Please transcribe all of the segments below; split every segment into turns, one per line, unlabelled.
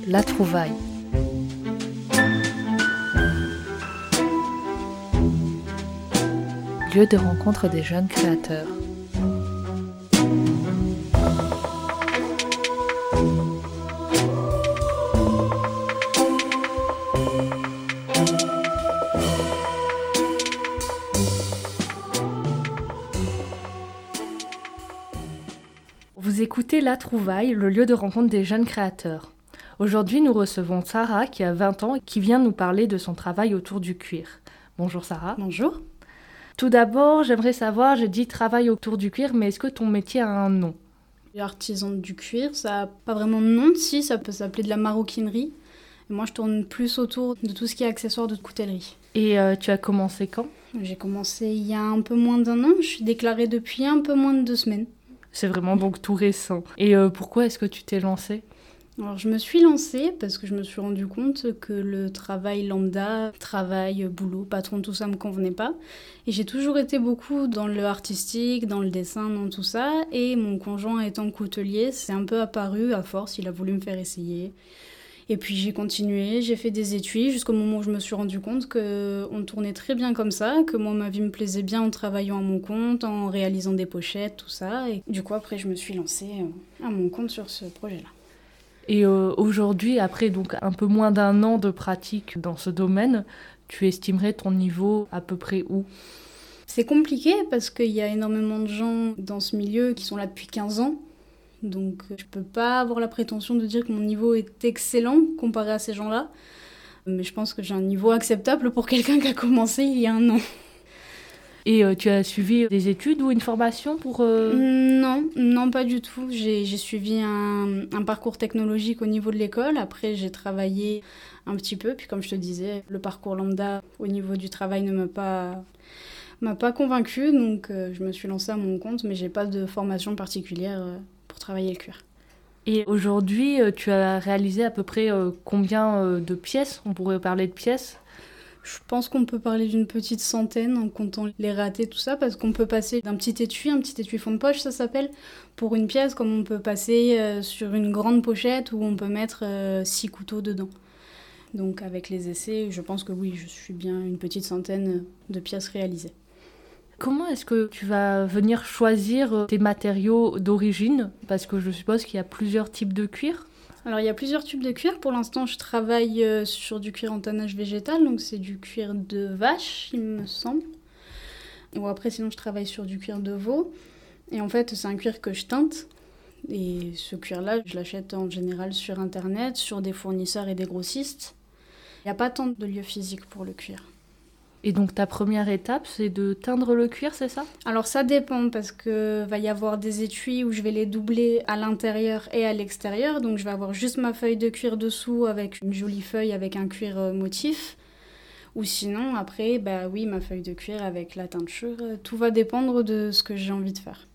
La Trouvaille. Lieu de rencontre des jeunes créateurs. Vous écoutez La Trouvaille, le lieu de rencontre des jeunes créateurs. Aujourd'hui, nous recevons Sarah, qui a 20 ans et qui vient nous parler de son travail autour du cuir. Bonjour Sarah.
Bonjour.
Tout d'abord, j'aimerais savoir, je dis travail autour du cuir, mais est-ce que ton métier a un nom ?
Artisan du cuir, ça n'a pas vraiment de nom, si, ça peut s'appeler de la maroquinerie. Et moi, je tourne plus autour de tout ce qui est accessoires de coutellerie.
Et tu as commencé quand ?
J'ai commencé il y a un peu moins d'1 an, je suis déclarée depuis un peu moins de 2 semaines.
C'est vraiment donc tout récent. Et pourquoi est-ce que tu t'es lancée ?
Alors, je me suis lancée parce que je me suis rendu compte que le travail lambda, travail, boulot, patron, tout ça me convenait pas. Et j'ai toujours été beaucoup dans le artistique, dans le dessin, dans tout ça. Et mon conjoint étant coutelier, c'est un peu apparu à force, il a voulu me faire essayer. Et puis j'ai continué, j'ai fait des étuis jusqu'au moment où je me suis rendu compte qu'on tournait très bien comme ça, que moi ma vie me plaisait bien en travaillant à mon compte, en réalisant des pochettes, tout ça. Et du coup après je me suis lancée à mon compte sur ce projet-là.
Et aujourd'hui, après donc un peu moins d'1 an de pratique dans ce domaine, tu estimerais ton niveau à peu près où ?
C'est compliqué parce qu'il y a énormément de gens dans ce milieu qui sont là depuis 15 ans. Donc je peux pas avoir la prétention de dire que mon niveau est excellent comparé à ces gens-là. Mais je pense que j'ai un niveau acceptable pour quelqu'un qui a commencé il y a 1 an.
Et tu as suivi des études ou une formation pour...
Non, pas du tout. J'ai suivi un parcours technologique au niveau de l'école. Après, j'ai travaillé un petit peu. Puis comme je te disais, le parcours lambda au niveau du travail ne m'a pas convaincue. Donc je me suis lancée à mon compte, mais j'ai pas de formation particulière pour travailler le cuir.
Et aujourd'hui, tu as réalisé à peu près combien de pièces ? On pourrait parler de pièces ?
Je pense qu'on peut parler d'une petite centaine en comptant les ratés, tout ça, parce qu'on peut passer d'un petit étui fond de poche, ça s'appelle, pour une pièce, comme on peut passer sur une grande pochette où on peut mettre 6 couteaux dedans. Donc avec les essais, je pense que oui, je suis bien une petite centaine de pièces réalisées.
Comment est-ce que tu vas venir choisir tes matériaux d'origine ? Parce que je suppose qu'il y a plusieurs types de cuir.
Alors il y a plusieurs types de cuir. Pour l'instant, je travaille sur du cuir en tannage végétal, donc c'est du cuir de vache, il me semble. Ou après, sinon, je travaille sur du cuir de veau. Et en fait, c'est un cuir que je teinte. Et ce cuir-là, je l'achète en général sur Internet, sur des fournisseurs et des grossistes. Il n'y a pas tant de lieux physiques pour le cuir.
Et donc ta première étape, c'est de teindre le cuir, c'est ça ?
Alors ça dépend parce que va y avoir des étuis où je vais les doubler à l'intérieur et à l'extérieur. Donc je vais avoir juste ma feuille de cuir dessous avec une jolie feuille avec un cuir motif. Ou sinon après, oui, ma feuille de cuir avec la teinture. Tout va dépendre de ce que j'ai envie de faire.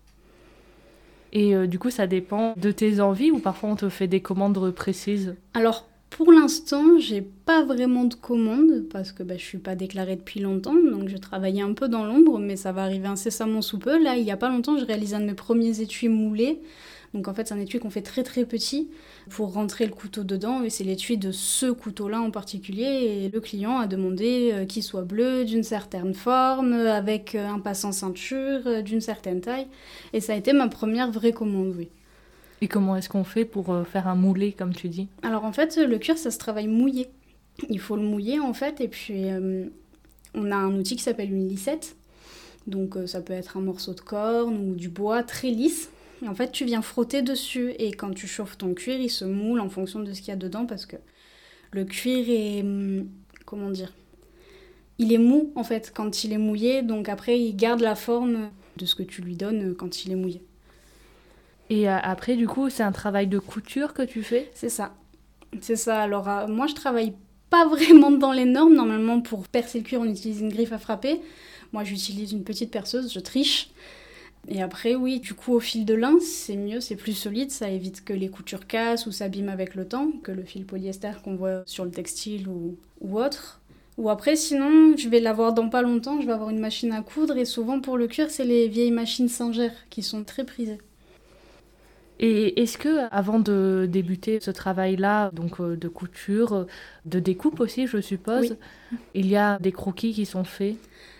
Et du coup, ça dépend de tes envies ou parfois on te fait des commandes précises ?
Alors pour l'instant, j'ai pas vraiment de commandes parce que je suis pas déclarée depuis longtemps, donc je travaillais un peu dans l'ombre, mais ça va arriver incessamment sous peu. Là, il y a pas longtemps, je réalise un de mes premiers étuis moulés. Donc en fait, c'est un étui qu'on fait très très petit pour rentrer le couteau dedans, et c'est l'étui de ce couteau-là en particulier. Et le client a demandé qu'il soit bleu, d'une certaine forme, avec un passant ceinture, d'une certaine taille. Et ça a été ma première vraie commande, oui.
Et comment est-ce qu'on fait pour faire un moulé, comme tu dis ?
Alors en fait, le cuir, ça se travaille mouillé. Il faut le mouiller en fait, et puis on a un outil qui s'appelle une lissette. Donc ça peut être un morceau de corne ou du bois très lisse. Et en fait, tu viens frotter dessus, et quand tu chauffes ton cuir, il se moule en fonction de ce qu'il y a dedans, parce que le cuir est... comment dire ? Il est mou en fait quand il est mouillé, donc après il garde la forme de ce que tu lui donnes quand il est mouillé.
Et après, du coup, c'est un travail de couture que tu fais ?
C'est ça. Alors, moi, je travaille pas vraiment dans les normes. Normalement, pour percer le cuir, on utilise une griffe à frapper. Moi, j'utilise une petite perceuse, je triche. Et après, oui, du coup, au fil de lin, c'est mieux, c'est plus solide. Ça évite que les coutures cassent ou s'abîment avec le temps, que le fil polyester qu'on voit sur le textile ou autre. Ou après, sinon, je vais l'avoir dans pas longtemps. Je vais avoir une machine à coudre. Et souvent, pour le cuir, c'est les vieilles machines Singer qui sont très prisées.
Et est-ce que, avant de débuter ce travail-là, donc de couture, de découpe aussi, je suppose,
Oui.
il y a des croquis qui sont faits?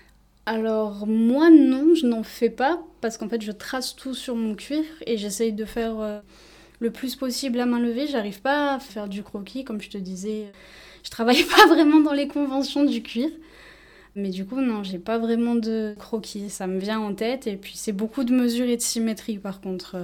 Alors moi non, je n'en fais pas parce qu'en fait je trace tout sur mon cuir et j'essaye de faire le plus possible à main levée. J'arrive pas à faire du croquis, comme je te disais. Je travaille pas vraiment dans les conventions du cuir. Mais du coup, non, j'ai pas vraiment de croquis. Ça me vient en tête et puis c'est beaucoup de mesures et de symétrie par contre.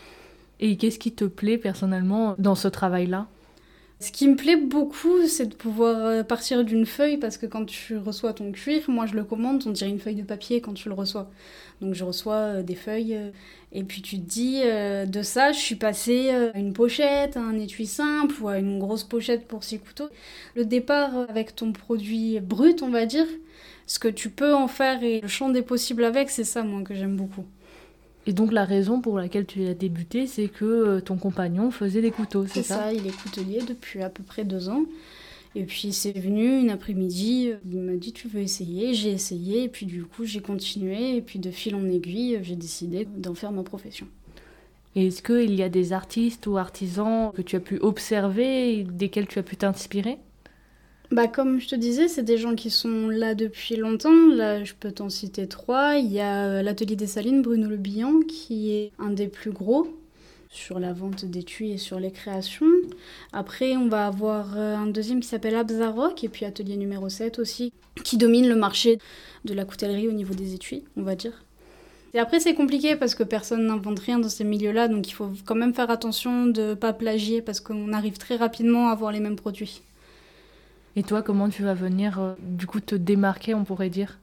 Et qu'est-ce qui te plaît personnellement dans ce travail-là?
Ce qui me plaît beaucoup, c'est de pouvoir partir d'une feuille parce que quand tu reçois ton cuir, moi je le commande, on dirait une feuille de papier quand tu le reçois. Donc je reçois des feuilles et puis tu te dis de ça, je suis passée à une pochette, à un étui simple ou à une grosse pochette pour 6 couteaux. Le départ avec ton produit brut, on va dire, ce que tu peux en faire et le champ des possibles avec, c'est ça moi que j'aime beaucoup.
Et donc la raison pour laquelle tu as débuté, c'est que ton compagnon faisait des couteaux, c'est ça?
C'est ça, il est coutelier depuis à peu près 2 ans. Et puis c'est venu une après-midi, il m'a dit tu veux essayer, j'ai essayé et puis du coup j'ai continué et puis de fil en aiguille j'ai décidé d'en faire ma profession.
Et est-ce qu'il y a des artistes ou artisans que tu as pu observer et desquels tu as pu t'inspirer?
Bah comme je te disais, c'est des gens qui sont là depuis longtemps. Là je peux t'en citer 3. Il y a l'atelier des Salines, Bruno Le Bihan, qui est un des plus gros sur la vente d'étuis et sur les créations. Après, on va avoir un deuxième qui s'appelle Abzarok, et puis Atelier numéro 7 aussi, qui domine le marché de la coutellerie au niveau des étuis, on va dire. Et après, c'est compliqué parce que personne n'invente rien dans ces milieux-là, donc il faut quand même faire attention de ne pas plagier parce qu'on arrive très rapidement à avoir les mêmes produits.
Et toi, comment tu vas venir du coup te démarquer, on pourrait dire?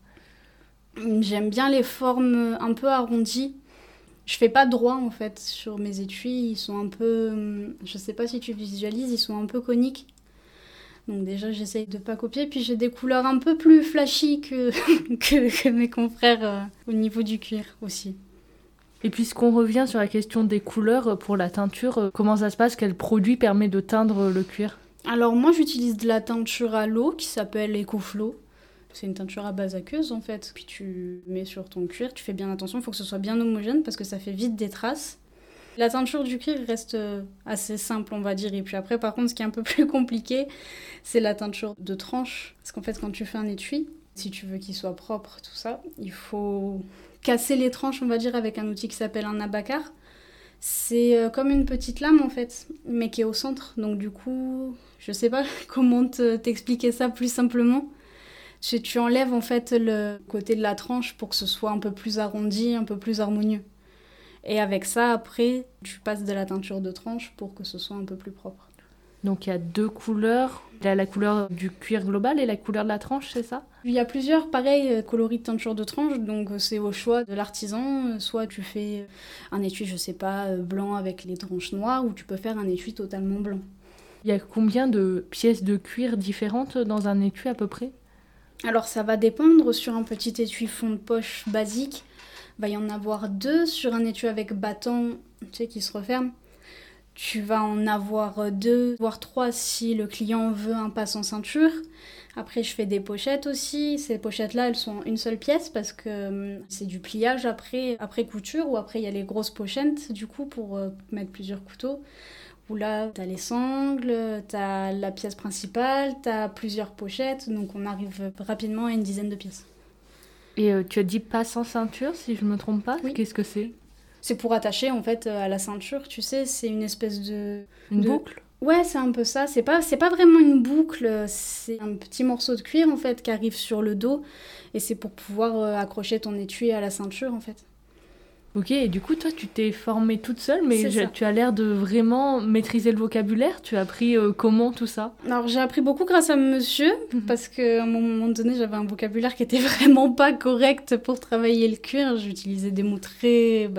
J'aime bien les formes un peu arrondies. Je fais pas droit en fait sur mes étuis, ils sont un peu, je sais pas si tu visualises, ils sont un peu coniques. Donc déjà j'essaye de pas copier, puis j'ai des couleurs un peu plus flashy que, que mes confrères au niveau du cuir aussi.
Et puisqu'on revient sur la question des couleurs pour la teinture, comment ça se passe? Quel produit permet de teindre le cuir?
Alors moi j'utilise de la teinture à l'eau qui s'appelle EcoFlow. C'est une teinture à base aqueuse en fait. Puis tu mets sur ton cuir, tu fais bien attention, il faut que ce soit bien homogène parce que ça fait vite des traces. La teinture du cuir reste assez simple on va dire. Et puis après par contre ce qui est un peu plus compliqué, c'est la teinture de tranche. Parce qu'en fait quand tu fais un étui, si tu veux qu'il soit propre, tout ça, il faut casser les tranches on va dire avec un outil qui s'appelle un abacar. C'est comme une petite lame en fait, mais qui est au centre. Donc du coup, je sais pas comment t'expliquer ça plus simplement. Tu enlèves en fait le côté de la tranche pour que ce soit un peu plus arrondi, un peu plus harmonieux. Et avec ça, après, tu passes de la teinture de tranche pour que ce soit un peu plus propre.
Donc il y a 2 couleurs. Il y a la couleur du cuir global et la couleur de la tranche, c'est ça?
Il y a plusieurs, pareil, coloris de teinture de tranche, donc c'est au choix de l'artisan. Soit tu fais un étui, je sais pas, blanc avec les tranches noires, ou tu peux faire un étui totalement blanc.
Il y a combien de pièces de cuir différentes dans un étui à peu près?
Alors ça va dépendre, sur un petit étui fond de poche basique, va y en avoir 2, sur un étui avec battant, tu sais, qui se referme. Tu vas en avoir 2, voire 3 si le client veut un passe en ceinture. Après, je fais des pochettes aussi. Ces pochettes-là, elles sont en une seule pièce parce que c'est du pliage après couture, ou après il y a les grosses pochettes du coup pour mettre plusieurs couteaux. Où là, t'as les sangles, t'as la pièce principale, t'as plusieurs pochettes, donc on arrive rapidement à une dizaine de pièces.
Et tu as dit passe en ceinture, si je ne me trompe pas?
Oui.
Qu'est-ce que c'est?
C'est pour attacher en fait à la ceinture, tu sais, c'est une espèce de...
Une boucle?
Ouais, c'est un peu ça. C'est pas vraiment une boucle, c'est un petit morceau de cuir en fait qui arrive sur le dos et c'est pour pouvoir accrocher ton étui à la ceinture en fait.
Ok, et du coup, toi, tu t'es formée toute seule, mais
C'est ça.
tu as l'air de vraiment maîtriser le vocabulaire. Tu as appris comment tout ça?
Alors j'ai appris beaucoup grâce à monsieur, parce qu'à un moment donné j'avais un vocabulaire qui était vraiment pas correct pour travailler le cuir. J'utilisais des mots très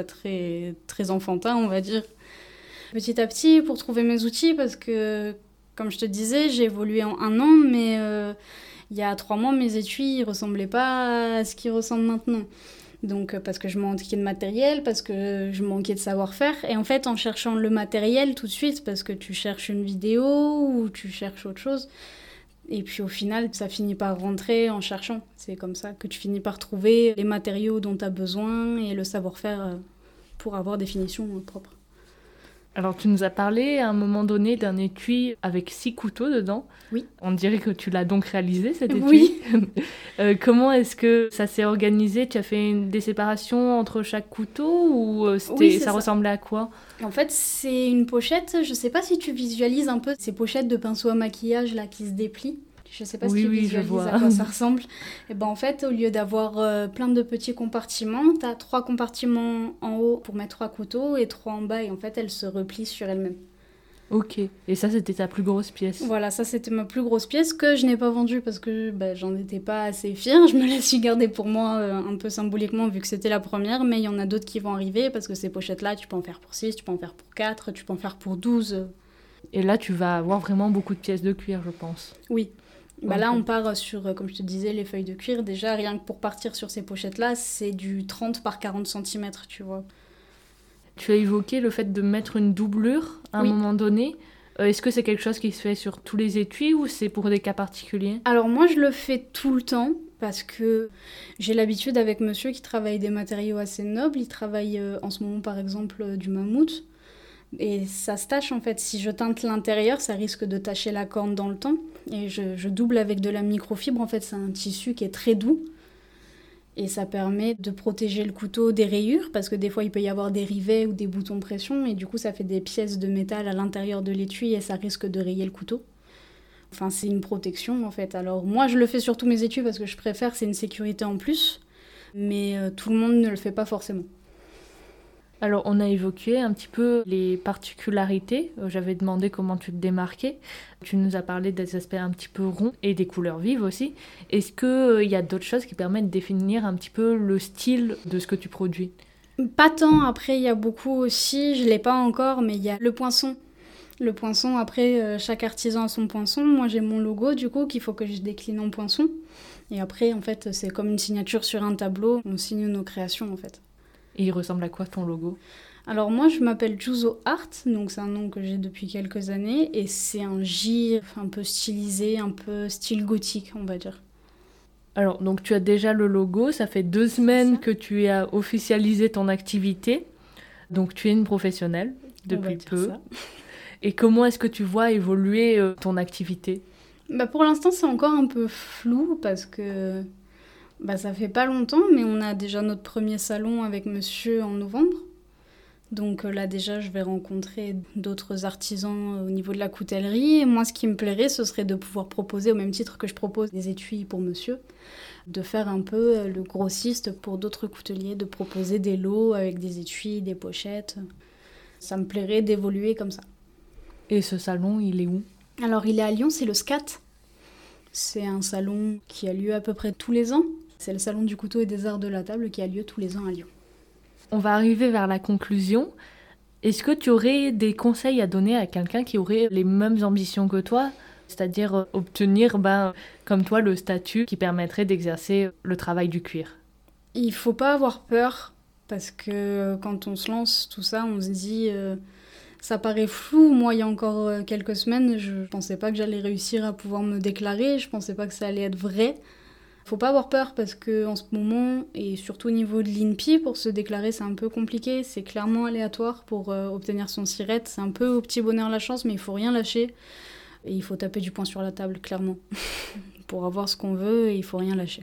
enfantins, on va dire. Petit à petit, pour trouver mes outils, parce que, comme je te disais, j'ai évolué en 1 an, mais il y a 3 mois, mes étuis ne ressemblaient pas à ce qu'ils ressemblent maintenant. Donc, parce que je manquais de matériel, parce que je manquais de savoir-faire. Et en fait, en cherchant le matériel tout de suite, parce que tu cherches une vidéo ou tu cherches autre chose, et puis au final, ça finit par rentrer en cherchant. C'est comme ça que tu finis par trouver les matériaux dont tu as besoin et le savoir-faire pour avoir des finitions propres.
Alors, tu nous as parlé à un moment donné d'un étui avec 6 couteaux dedans.
Oui.
On dirait que tu l'as donc réalisé, cet étui.
Oui.
Comment est-ce que ça s'est organisé? Tu as fait des séparations entre chaque couteau ou
Oui, c'est
ça
ça.
ressemblait à quoi?
En fait, c'est une pochette, je sais pas si tu visualises un peu ces pochettes de pinceau à maquillage là qui se déplient. Je sais pas si tu
Oui, je
visualises
vois.
à quoi ça ressemble. Et ben en fait, au lieu d'avoir plein de petits compartiments, t'as 3 compartiments en haut pour mettre 3 couteaux et 3 en bas et en fait, elles se replient sur elles-mêmes.
Ok. Et ça, c'était ta plus grosse pièce?
Voilà, ça c'était ma plus grosse pièce que je n'ai pas vendue parce que j'en étais pas assez fière. Je me la suis gardée pour moi un peu symboliquement vu que c'était la première, mais il y en a d'autres qui vont arriver parce que ces pochettes-là, tu peux en faire pour 6, tu peux en faire pour 4, tu peux en faire pour 12.
Et là, tu vas avoir vraiment beaucoup de pièces de cuir, je pense.
Oui.
Ok.
Là, on part sur, comme je te disais, les feuilles de cuir. Déjà, rien que pour partir sur ces pochettes-là, c'est du 30 par 40 cm, tu vois.
Tu as évoqué le fait de mettre une doublure à un
Oui.
moment donné. Est-ce que c'est quelque chose qui se fait sur tous les étuis ou c'est pour des cas particuliers?
Alors moi, je le fais tout le temps parce que j'ai l'habitude avec monsieur qui travaille des matériaux assez nobles. Il travaille en ce moment, par exemple, du mammouth. Et ça se tache en fait. Si je teinte l'intérieur, ça risque de tacher la corne dans le temps. Et je double avec de la microfibre. En fait, c'est un tissu qui est très doux. Et ça permet de protéger le couteau des rayures, parce que des fois il peut y avoir des rivets ou des boutons de pression, et du coup ça fait des pièces de métal à l'intérieur de l'étui et ça risque de rayer le couteau. Enfin, c'est une protection en fait. Alors moi je le fais sur tous mes étuis parce que je préfère, c'est une sécurité en plus, mais tout le monde ne le fait pas forcément.
Alors, on a évoqué un petit peu les particularités. J'avais demandé comment tu te démarquais. Tu nous as parlé des aspects un petit peu ronds et des couleurs vives aussi. Est-ce qu'il y a d'autres choses qui permettent de définir un petit peu le style de ce que tu produis?
Pas tant, après il y a beaucoup aussi, je l'ai pas encore, mais il y a le poinçon. Le poinçon, après, chaque artisan a son poinçon. Moi, j'ai mon logo, du coup, qu'il faut que je décline en poinçon. Et après, en fait, c'est comme une signature sur un tableau. On signe nos créations, en fait.
Et il ressemble à quoi ton logo?
Alors moi, je m'appelle Juzo Art, donc c'est un nom que j'ai depuis quelques années. Et c'est un J un peu stylisé, un peu style gothique, on va dire.
Alors, donc tu as déjà le logo. Ça fait 2 semaines que tu as officialisé ton activité. Donc, tu es une professionnelle depuis peu.
Ça.
Et comment est-ce que tu vois évoluer ton activité?
Pour l'instant, c'est encore un peu flou parce que ça fait pas longtemps, mais on a déjà notre premier salon avec monsieur en novembre. Donc là, déjà, je vais rencontrer d'autres artisans au niveau de la coutellerie. Et moi, ce qui me plairait, ce serait de pouvoir proposer, au même titre que je propose des étuis pour monsieur, de faire un peu le grossiste pour d'autres couteliers, de proposer des lots avec des étuis, des pochettes. Ça me plairait d'évoluer comme ça.
Et ce salon, il est où?
Alors, il est à Lyon, c'est le SCAT. C'est un salon qui a lieu à peu près tous les ans. C'est le salon du couteau et des arts de la table qui a lieu tous les ans à Lyon.
On va arriver vers la conclusion. Est-ce que tu aurais des conseils à donner à quelqu'un qui aurait les mêmes ambitions que toi, c'est-à-dire obtenir, comme toi, le statut qui permettrait d'exercer le travail du cuir?
Il faut pas avoir peur, parce que quand on se lance tout ça, on se dit ça paraît flou. Moi, il y a encore quelques semaines, je pensais pas que j'allais réussir à pouvoir me déclarer, je pensais pas que ça allait être vrai. Faut pas avoir peur parce que en ce moment, et surtout au niveau de l'INPI, pour se déclarer, c'est un peu compliqué. C'est clairement aléatoire pour obtenir son SIRET. C'est un peu au petit bonheur la chance, mais il faut rien lâcher. Et il faut taper du poing sur la table, clairement. Pour avoir ce qu'on veut, il faut rien lâcher.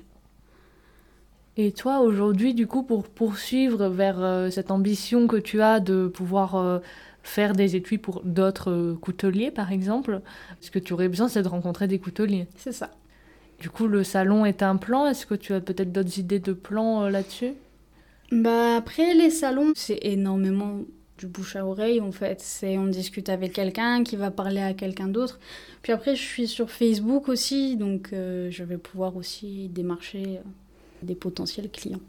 Et toi, aujourd'hui, du coup, pour poursuivre vers cette ambition que tu as de pouvoir faire des étuis pour d'autres couteliers, par exemple, ce que tu aurais besoin, c'est de rencontrer des couteliers.
C'est ça.
Du coup, le salon est un plan. Est-ce que tu as peut-être d'autres idées de plans là-dessus?
Après, les salons, c'est énormément du bouche à oreille, en fait. On discute avec quelqu'un qui va parler à quelqu'un d'autre. Puis après, je suis sur Facebook aussi, donc je vais pouvoir aussi démarcher des potentiels clients.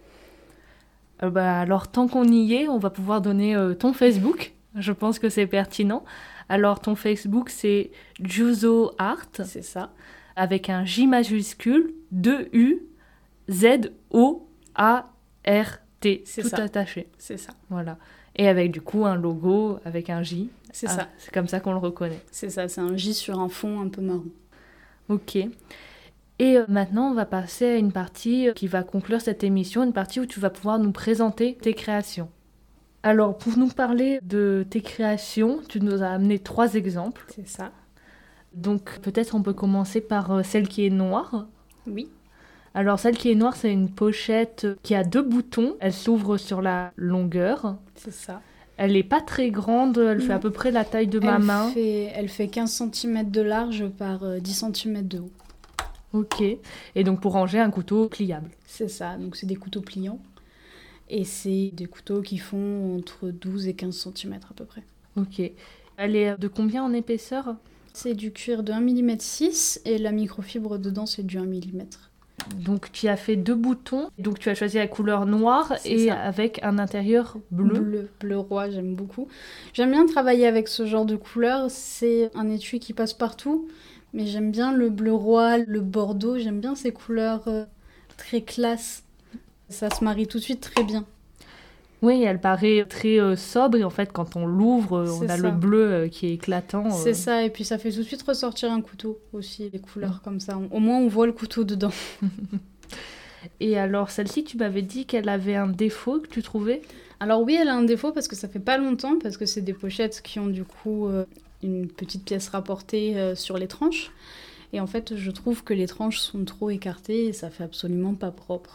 Alors, tant qu'on y est, on va pouvoir donner ton Facebook. Je pense que c'est pertinent. Alors, ton Facebook, c'est Juzo Art.
C'est ça.
Avec un J majuscule, 2 U, Z, O, A, R, T.
C'est
tout
ça.
attaché.
C'est ça.
Voilà. Et avec du coup un logo avec un J.
C'est ça.
C'est comme ça qu'on le reconnaît.
C'est ça, c'est un J sur un fond un peu marron.
Ok. Et maintenant, on va passer à une partie qui va conclure cette émission, une partie où tu vas pouvoir nous présenter tes créations. Alors, pour nous parler de tes créations, tu nous as amené 3 exemples.
C'est ça.
Donc, peut-être on peut commencer par celle qui est noire.
Oui.
Alors, celle qui est noire, c'est une pochette qui a 2 boutons. Elle s'ouvre sur la longueur.
C'est ça.
Elle n'est pas très grande, elle fait à peu près la taille de ma main.
Elle fait 15 cm de large par 10 cm de haut.
Ok. Et donc, pour ranger un couteau pliable.
C'est ça. Donc, c'est des couteaux pliants. Et c'est des couteaux qui font entre 12 et 15 cm à peu près.
Ok. Elle est de combien en épaisseur?
C'est du cuir de 1,6 mm et la microfibre dedans, c'est du 1 mm.
Donc tu as fait 2 boutons, donc tu as choisi la couleur noire et
ça.
Avec un intérieur bleu.
Bleu roi, j'aime beaucoup. J'aime bien travailler avec ce genre de couleur, c'est un étui qui passe partout, mais j'aime bien le bleu roi, le bordeaux, j'aime bien ces couleurs très classe. Ça se marie tout de suite très bien.
Oui, elle paraît très sobre et en fait quand on l'ouvre, on a le bleu qui est éclatant.
C'est ça, et puis ça fait tout de suite ressortir un couteau aussi, les couleurs comme ça. Au moins on voit le couteau dedans.
Et alors celle-ci, tu m'avais dit qu'elle avait un défaut que tu trouvais?
Alors oui, elle a un défaut parce que ça fait pas longtemps, parce que c'est des pochettes qui ont du coup une petite pièce rapportée sur les tranches. Et en fait, je trouve que les tranches sont trop écartées et ça fait absolument pas propre.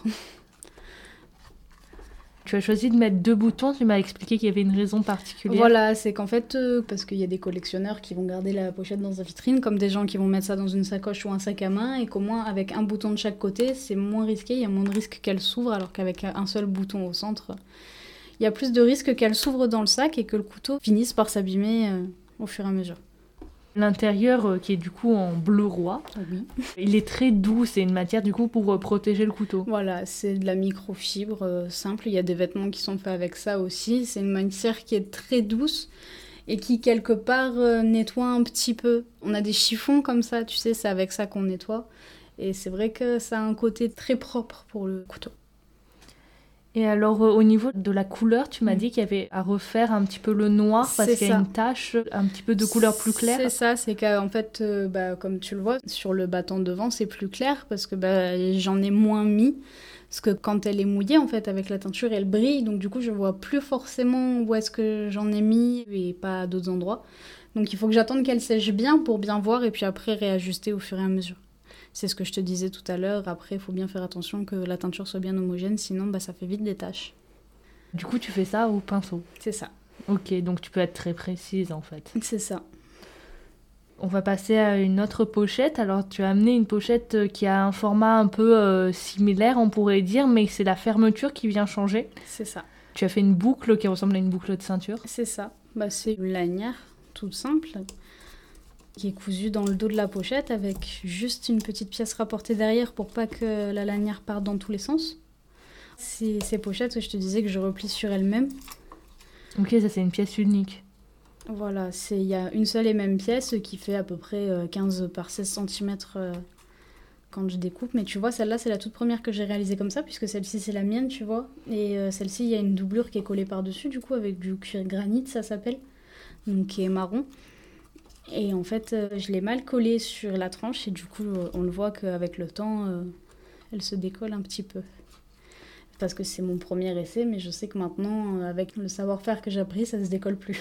Tu as choisi de mettre 2 boutons, tu m'as expliqué qu'il y avait une raison particulière.
Voilà, c'est qu'en fait, parce qu'il y a des collectionneurs qui vont garder la pochette dans sa vitrine, comme des gens qui vont mettre ça dans une sacoche ou un sac à main, et qu'au moins avec un bouton de chaque côté, c'est moins risqué, il y a moins de risque qu'elle s'ouvre, alors qu'avec un seul bouton au centre, il y a plus de risque qu'elle s'ouvre dans le sac et que le couteau finisse par s'abîmer au fur et à mesure.
L'intérieur qui est du coup en bleu roi,
Oui.
il est très doux, c'est une matière du coup pour protéger le couteau.
Voilà, c'est de la microfibre simple, il y a des vêtements qui sont faits avec ça aussi, c'est une matière qui est très douce et qui quelque part nettoie un petit peu. On a des chiffons comme ça, tu sais, c'est avec ça qu'on nettoie et c'est vrai que ça a un côté très propre pour le couteau.
Et alors, au niveau de la couleur, tu m'as dit qu'il y avait à refaire un petit peu le noir parce qu'il y a une tache, un petit peu de couleur plus claire.
C'est ça, c'est qu'en fait, comme tu le vois, sur le battant devant, c'est plus clair parce que j'en ai moins mis. Parce que quand elle est mouillée, en fait, avec la teinture, elle brille. Donc du coup, je vois plus forcément où est-ce que j'en ai mis et pas à d'autres endroits. Donc il faut que j'attende qu'elle sèche bien pour bien voir et puis après réajuster au fur et à mesure. C'est ce que je te disais tout à l'heure. Après, il faut bien faire attention que la teinture soit bien homogène, sinon ça fait vite des taches.
Du coup, tu fais ça au pinceau?
C'est ça.
Ok, donc tu peux être très précise en fait.
C'est ça.
On va passer à une autre pochette. Alors, tu as amené une pochette qui a un format un peu similaire, on pourrait dire, mais c'est la fermeture qui vient changer.
C'est ça.
Tu as fait une boucle qui ressemble à une boucle de ceinture.
C'est ça. C'est une lanière toute simple qui est cousue dans le dos de la pochette avec juste une petite pièce rapportée derrière pour pas que la lanière parte dans tous les sens. C'est ces pochettes, je te disais que je replie sur elles-mêmes.
Ok, ça c'est une pièce unique.
Voilà, il y a une seule et même pièce qui fait à peu près 15 par 16 cm quand je découpe. Mais tu vois, celle-là, c'est la toute première que j'ai réalisée comme ça, puisque celle-ci, c'est la mienne, tu vois. Et celle-ci, il y a une doublure qui est collée par-dessus, du coup, avec du cuir granit, ça s'appelle, donc qui est marron. Et en fait, je l'ai mal collée sur la tranche, et du coup, on le voit qu'avec le temps, elle se décolle un petit peu. Parce que c'est mon premier essai, mais je sais que maintenant, avec le savoir-faire que j'ai appris, ça se décolle plus.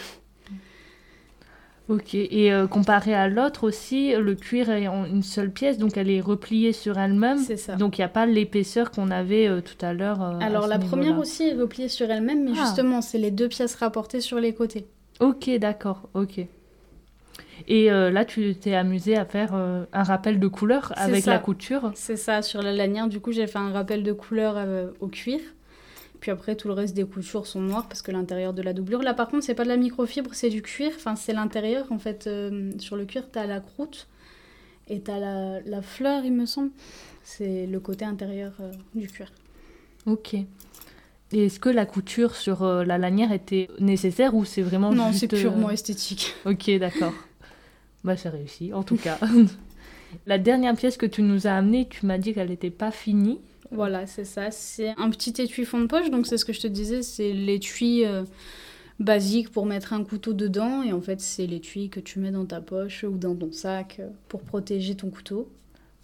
Ok, et comparé à l'autre aussi, le cuir est en une seule pièce, donc elle est repliée sur elle-même.
C'est ça.
Donc il n'y a pas l'épaisseur qu'on avait tout à l'heure.
Alors la première aussi est repliée sur elle-même, mais justement, c'est les 2 pièces rapportées sur les côtés.
Ok, d'accord, ok. Et là, tu t'es amusée à faire un rappel de couleur avec la couture.
C'est ça, sur la lanière, du coup, j'ai fait un rappel de couleur au cuir. Puis après, tout le reste des coutures sont noires parce que l'intérieur de la doublure... Là, par contre, c'est pas de la microfibre, c'est du cuir. Enfin, c'est l'intérieur, en fait. Sur le cuir, t'as la croûte et t'as la fleur, il me semble. C'est le côté intérieur du cuir.
Ok. Et est-ce que la couture sur la lanière était nécessaire ou c'est vraiment
Non,
juste...
c'est purement esthétique.
Ok, d'accord. Bah, c'est réussi, en tout cas. La dernière pièce que tu nous as amenée, tu m'as dit qu'elle n'était pas finie.
Voilà, c'est ça. C'est un petit étui fond de poche, donc c'est ce que je te disais, c'est l'étui basique pour mettre un couteau dedans. Et en fait, c'est l'étui que tu mets dans ta poche ou dans ton sac pour protéger ton couteau.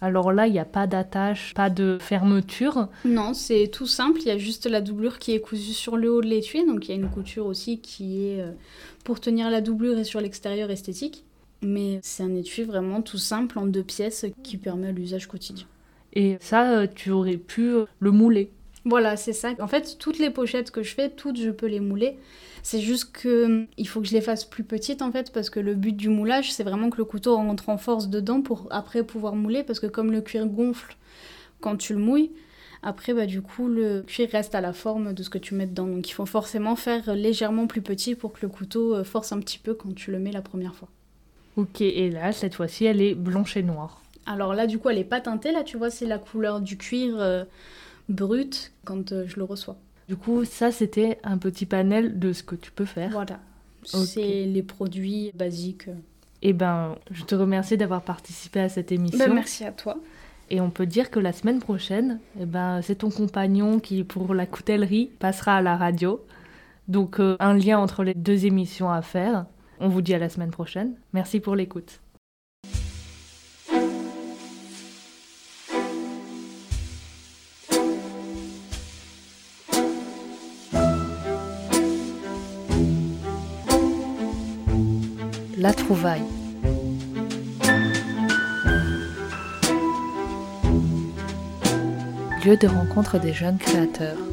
Alors là, il n'y a pas d'attache, pas de fermeture.
Non, c'est tout simple, il y a juste la doublure qui est cousue sur le haut de l'étui, donc il y a une couture aussi qui est pour tenir la doublure et sur l'extérieur esthétique. Mais c'est un étui vraiment tout simple en 2 pièces qui permet l'usage quotidien.
Et ça, tu aurais pu le mouler.
Voilà, c'est ça. En fait, toutes les pochettes que je fais, toutes, je peux les mouler. C'est juste qu'il faut que je les fasse plus petites, en fait, parce que le but du moulage, c'est vraiment que le couteau rentre en force dedans pour après pouvoir mouler, parce que comme le cuir gonfle quand tu le mouilles, après, du coup, le cuir reste à la forme de ce que tu mets dedans. Donc, il faut forcément faire légèrement plus petit pour que le couteau force un petit peu quand tu le mets la première fois.
Ok, et là, cette fois-ci, elle est blanche et noire.
Alors là, du coup, elle est pas teintée. Là, tu vois, c'est la couleur du cuir brut quand je le reçois.
Du coup, ça, c'était un petit panel de ce que tu peux faire.
Voilà.
Ok.
C'est les produits basiques.
Eh ben, je te remercie d'avoir participé à cette émission.
Merci à toi.
Et on peut dire que la semaine prochaine, c'est ton compagnon qui, pour la coutellerie, passera à la radio. Donc, un lien entre les 2 émissions à faire. On vous dit à la semaine prochaine. Merci pour l'écoute. La trouvaille. Lieu de rencontre des jeunes créateurs.